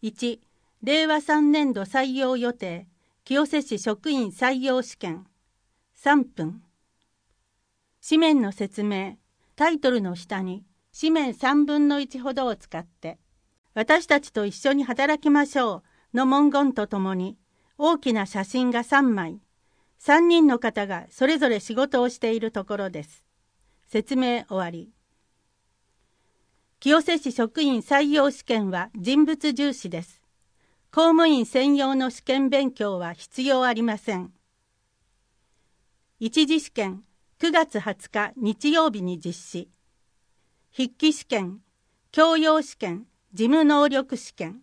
1、令和3年度採用予定、清瀬市職員採用試験。3分。紙面の説明、タイトルの下に紙面3分の1ほどを使って、私たちと一緒に働きましょうの文言とともに、大きな写真が3枚、3人の方がそれぞれ仕事をしているところです。説明終わり。清瀬市職員採用試験は人物重視です。公務員専用の試験勉強は必要ありません。一次試験、9月20日日曜日に実施。筆記試験、教養試験、事務能力試験。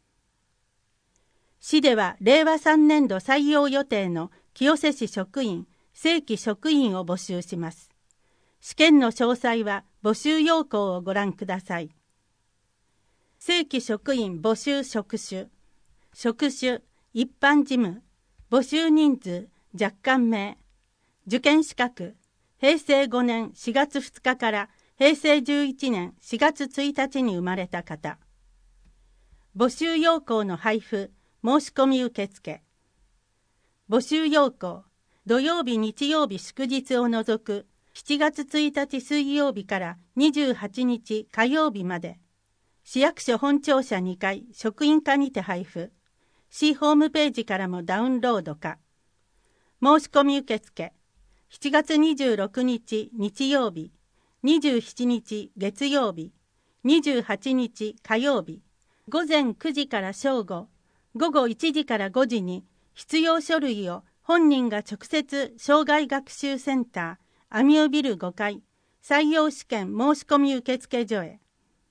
市では令和3年度採用予定の清瀬市職員、正規職員を募集します。試験の詳細は募集要項をご覧ください。正規職員募集職種。職種、一般事務。募集人数、若干名。受験資格、平成5年4月2日から平成11年4月1日に生まれた方。募集要項の配布、申し込み受付。募集要項、土曜日日曜日祝日を除く7月1日水曜日から28日火曜日まで、市役所本庁舎2階職員課にて配布。市ホームページからもダウンロードか。申し込み受付、7月26日日曜日、27日月曜日、28日火曜日、午前9時から正午、午後1時から5時に必要書類を本人が直接障害学習センター、アミュービル5階、採用試験申し込み受付所へ。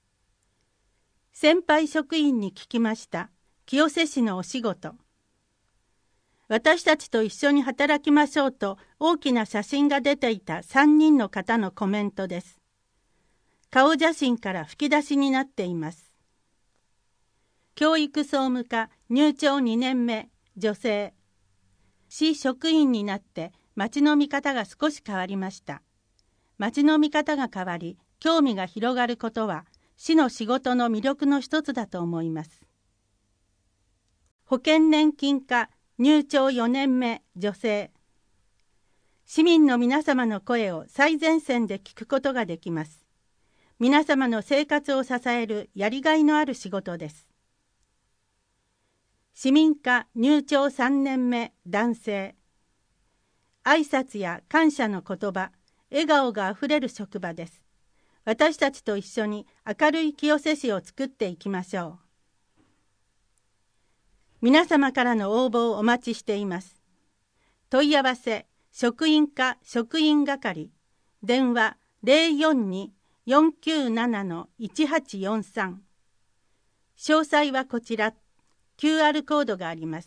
先輩職員に聞きました。清瀬市のお仕事。私たちと一緒に働きましょうと大きな写真が出ていた3人の方のコメントです。顔写真から吹き出しになっています。教育総務課入庁2年目、女性。市職員になって町の見方が少し変わりました。町の見方が変わり、興味が広がることは市の仕事の魅力の一つだと思います。保険年金課入庁4年目、女性。市民の皆様の声を最前線で聞くことができます。皆様の生活を支えるやりがいのある仕事です。市民課入庁3年目、男性。挨拶や感謝の言葉、笑顔があふれる職場です。私たちと一緒に明るい清瀬市を作っていきましょう。皆様からの応募をお待ちしています。問い合わせ、職員課職員係、電話042-497-1843。詳細はこちら、QR コードがあります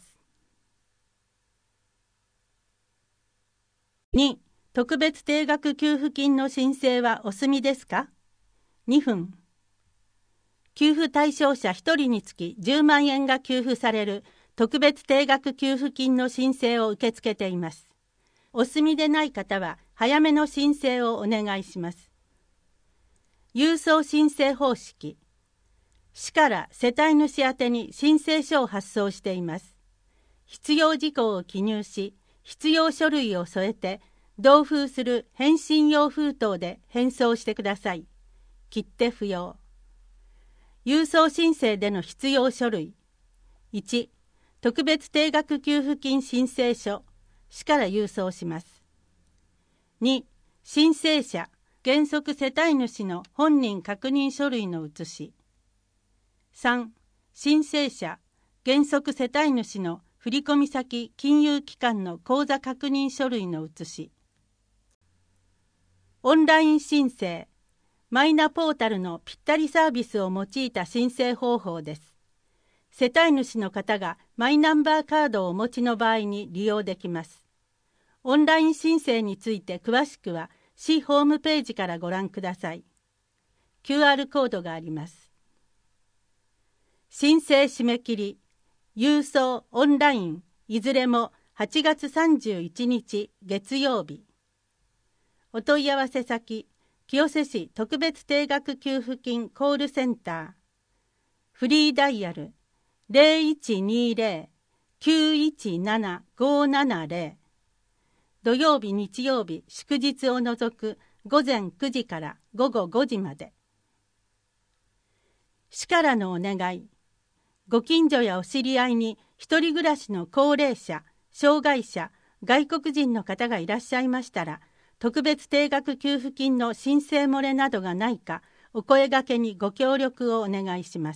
。2、特別定額給付金の申請はお済みですか？ 2 分。給付対象者1人につき10万円が給付される特別定額給付金の申請を受け付けています。お済みでない方は早めの申請をお願いします。郵送申請方式。市から世帯主宛てに申請書を発送しています。必要事項を記入し、必要書類を添えて、同封する返信用封筒で返送してください。切手不要。郵送申請での必要書類。1、特別定額給付金申請書。市から郵送します。2、申請者、原則世帯主の本人確認書類の写し。3、申請者、原則世帯主の振込先金融機関の口座確認書類の写し。オンライン申請。マイナポータルのぴったりサービスを用いた申請方法です。世帯主の方がマイナンバーカードをお持ちの場合に利用できます。オンライン申請について詳しくは市ホームページからご覧ください。QR コードがあります。申請締め切り、郵送、オンライン、いずれも8月31日月曜日。お問い合わせ先、清瀬市特別定額給付金コールセンター、フリーダイヤル 0120-917-570。土曜日、日曜日、祝日を除く午前9時から午後5時まで。市からのお願い。ご近所やお知り合いに一人暮らしの高齢者、障害者、外国人の方がいらっしゃいましたら、特別定額給付金の申請漏れなどがないか、お声掛けにご協力をお願いします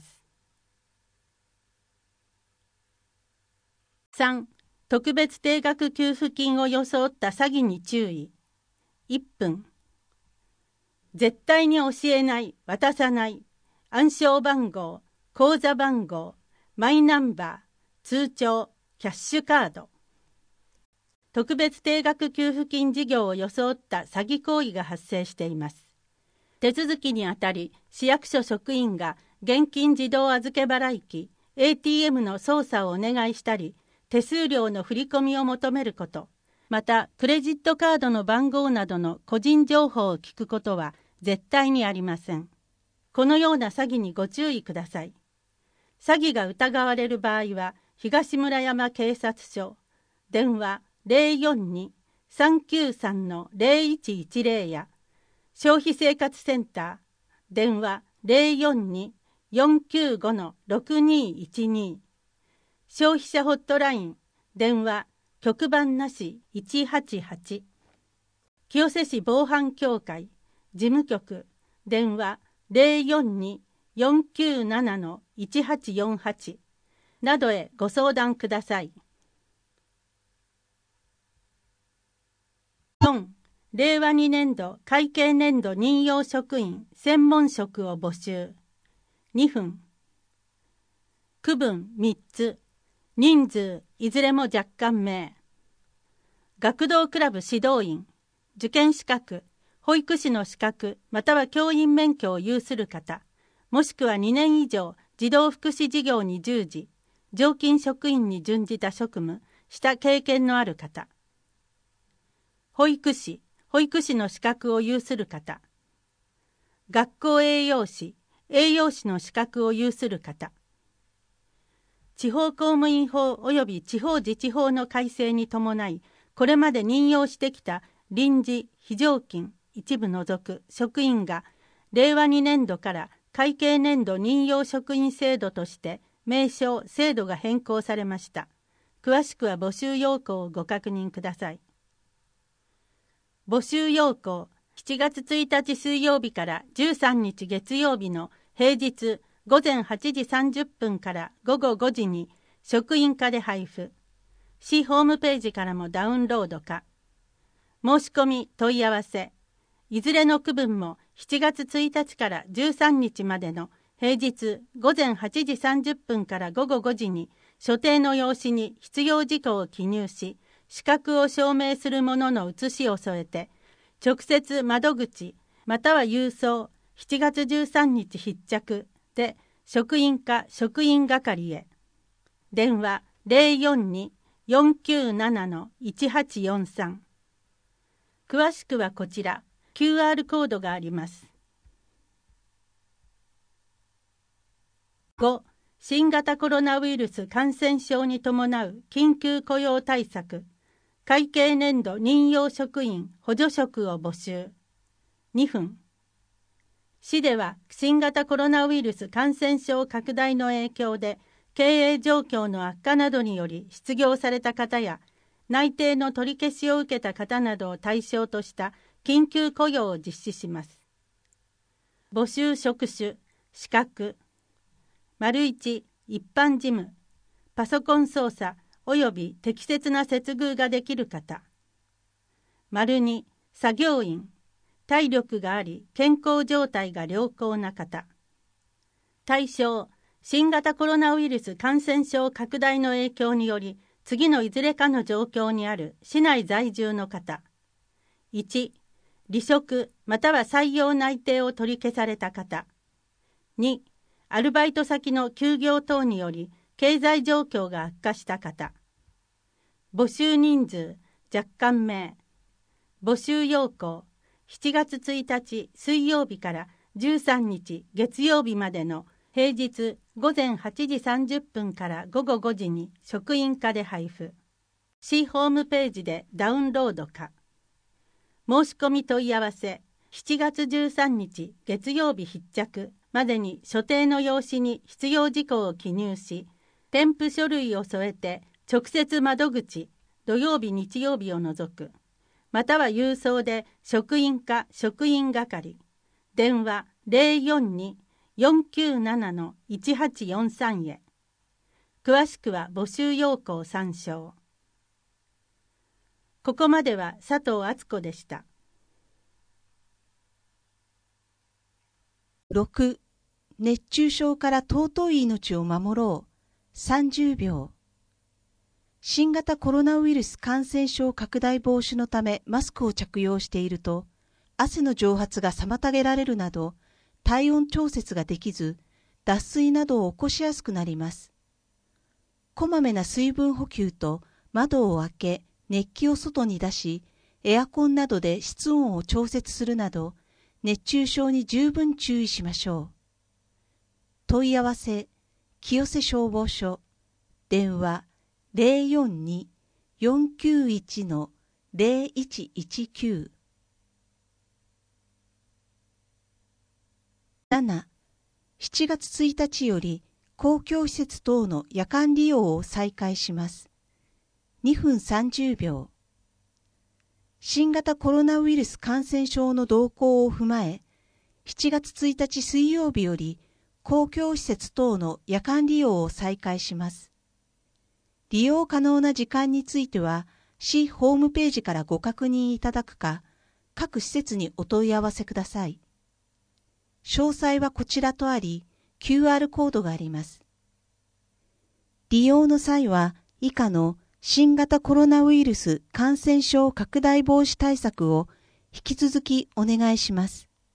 。3. 特別定額給付金を装った詐欺に注意。1分。絶対に教えない、渡さない。暗証番号、口座番号、マイナンバー、通帳、キャッシュカード。特別定額給付金事業を装った詐欺行為が発生しています。手続きにあたり、市役所職員が現金自動預け払機、ATM の操作をお願いしたり、手数料の振り込みを求めること、またクレジットカードの番号などの個人情報を聞くことは絶対にありません。このような詐欺にご注意ください。詐欺が疑われる場合は、東村山警察署、電話042-393-0110や、消費生活センター、電話042-495-6212、消費者ホットライン、電話、局番なし188、清瀬市防犯協会、事務局、電話042-497-1848などへご相談ください。4. 令和2年度会計年度任用職員専門職を募集。2分。区分3つ。人数いずれも若干名。学童クラブ指導員、受験資格、保育士の資格または教員免許を有する方、もしくは2年以上児童福祉事業に従事、常勤職員に準じた職務、した経験のある方。保育士の資格を有する方。学校栄養士の資格を有する方。地方公務員法及び地方自治法の改正に伴い、これまで任用してきた臨時、非常勤、一部除く職員が、令和2年度から会計年度任用職員制度として、名称・制度が変更されました。詳しくは募集要項をご確認ください。募集要項、7月1日水曜日から13日月曜日の平日、午前8時30分から午後5時に職員課で配布。市ホームページからもダウンロードか。申し込み問い合わせ。いずれの区分も7月1日から13日までの平日午前8時30分から午後5時に所定の用紙に必要事項を記入し、資格を証明するものの写しを添えて、直接窓口または郵送7月13日必着で職員課職員係へ。電話042-497-1843。詳しくはこちら、QR コードがあります。5. 新型コロナウイルス感染症に伴う緊急雇用対策、会計年度任用職員補助職を募集。2分。市では新型コロナウイルス感染症拡大の影響で経営状況の悪化などにより失業された方や内定の取り消しを受けた方などを対象とした緊急雇用を実施します。募集職種、資格。1、一般事務、パソコン操作及び適切な接遇ができる方。2、作業員、体力があり健康状態が良好な方。対象、新型コロナウイルス感染症拡大の影響により次のいずれかの状況にある市内在住の方。1、離職または採用内定を取り消された方。2、アルバイト先の休業等により経済状況が悪化した方。募集人数、若干名。募集要項、7月1日水曜日から13日月曜日までの平日午前8時30分から午後5時に職員課で配布。市ホームページでダウンロードか。申し込み問い合わせ、7月13日月曜日必着までに所定の用紙に必要事項を記入し、添付書類を添えて直接窓口、土曜日日曜日を除く、または郵送で職員課職員係、電話042-497-1843へ。詳しくは募集要項参照。ここまでは佐藤敦子でした。 6. 熱中症から尊い命を守ろう。30秒。新型コロナウイルス感染症拡大防止のためマスクを着用していると、汗の蒸発が妨げられるなど、体温調節ができず、脱水などを起こしやすくなります。こまめな水分補給と窓を開け、熱気を外に出し、エアコンなどで室温を調節するなど、熱中症に十分注意しましょう。問い合わせ、清瀬消防署、電話042-491-0119。7. 7月1日より公共施設等の夜間利用を再開します。2分30秒。新型コロナウイルス感染症の動向を踏まえ、7月1日水曜日より公共施設等の夜間利用を再開します。利用可能な時間については、市ホームページからご確認いただくか、各施設にお問い合わせください。詳細はこちらとあり、QR コードがあります。利用の際は、以下の新型コロナウイルス感染症拡大防止対策を引き続きお願いします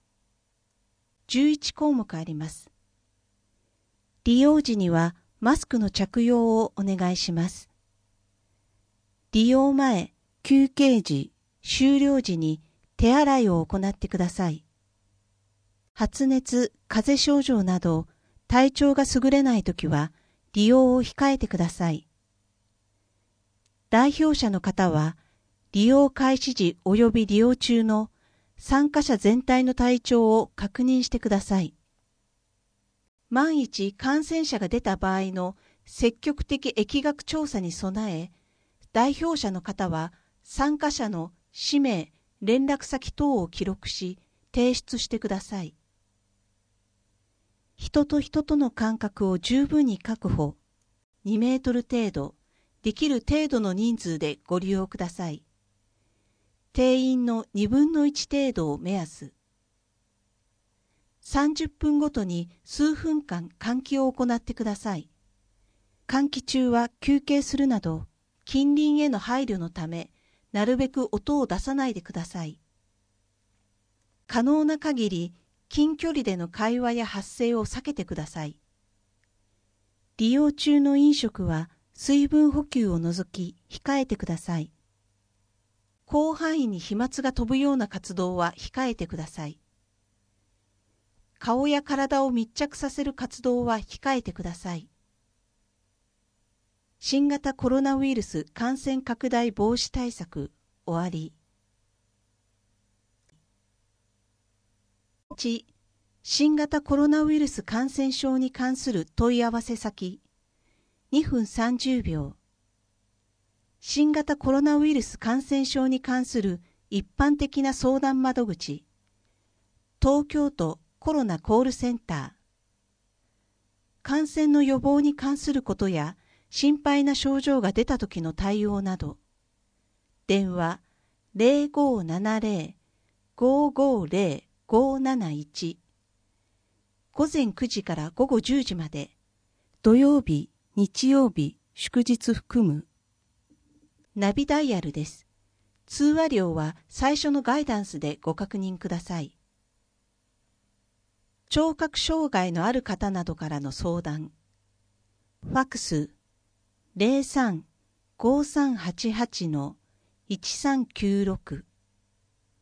。11項目あります。利用時にはマスクの着用をお願いします。利用前、休憩時、終了時に手洗いを行ってください。発熱、風邪症状など体調が優れないときは利用を控えてください。代表者の方は、利用開始時及び利用中の参加者全体の体調を確認してください。万一感染者が出た場合の積極的疫学調査に備え、代表者の方は参加者の氏名、連絡先等を記録し、提出してください。人と人との間隔を十分に確保、2メートル程度、できる程度の人数でご利用ください。定員の2分の1程度を目安。30分ごとに数分間換気を行ってください。換気中は休憩するなど、近隣への配慮のため、なるべく音を出さないでください。可能な限り、近距離での会話や発声を避けてください。利用中の飲食は、水分補給を除き控えてください。広範囲に飛沫が飛ぶような活動は控えてください。顔や体を密着させる活動は控えてください。新型コロナウイルス感染拡大防止対策終わり。1. 新型コロナウイルス感染症に関する問い合わせ先2分30秒。新型コロナウイルス感染症に関する一般的な相談窓口、東京都コロナコールセンター。感染の予防に関することや心配な症状が出た時の対応など、電話0570-550-571、午前9時から午後10時まで、土曜日、日曜日、祝日含む。ナビダイヤルです。通話料は最初のガイダンスでご確認ください。聴覚障害のある方などからの相談。ファックス 03-5388-1396。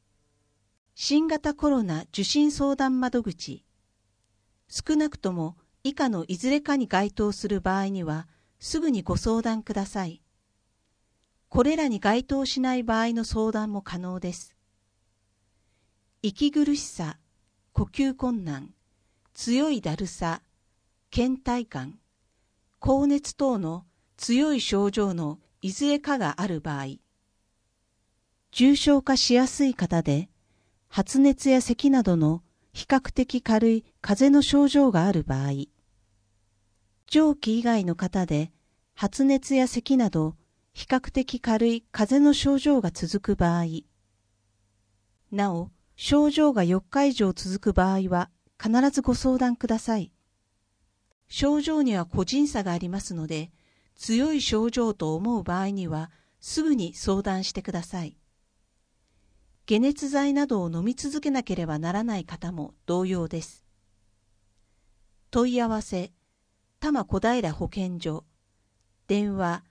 新型コロナ受診相談窓口。少なくとも以下のいずれかに該当する場合には、すぐにご相談ください。これらに該当しない場合の相談も可能です。息苦しさ、呼吸困難、強いだるさ、倦怠感、高熱等の強い症状のいずれかがある場合、重症化しやすい方で、発熱や咳などの比較的軽い風邪の症状がある場合、上記以外の方で発熱や咳など比較的軽い風邪の症状が続く場合、なお、症状が4日以上続く場合は必ずご相談ください。症状には個人差がありますので、強い症状と思う場合にはすぐに相談してください。解熱剤などを飲み続けなければならない方も同様です。問い合わせ、多摩小平保健所、電話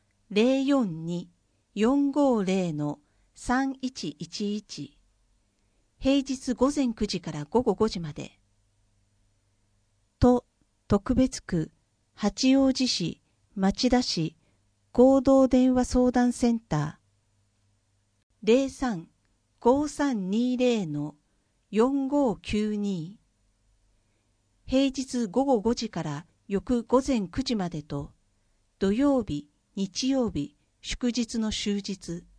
042-450-3111、平日午前9時から午後5時まで。都特別区八王子市町田市合同電話相談センター 03-5320-4592、平日午後5時から翌午前9時までと、土曜日、日曜日、祝日の終日。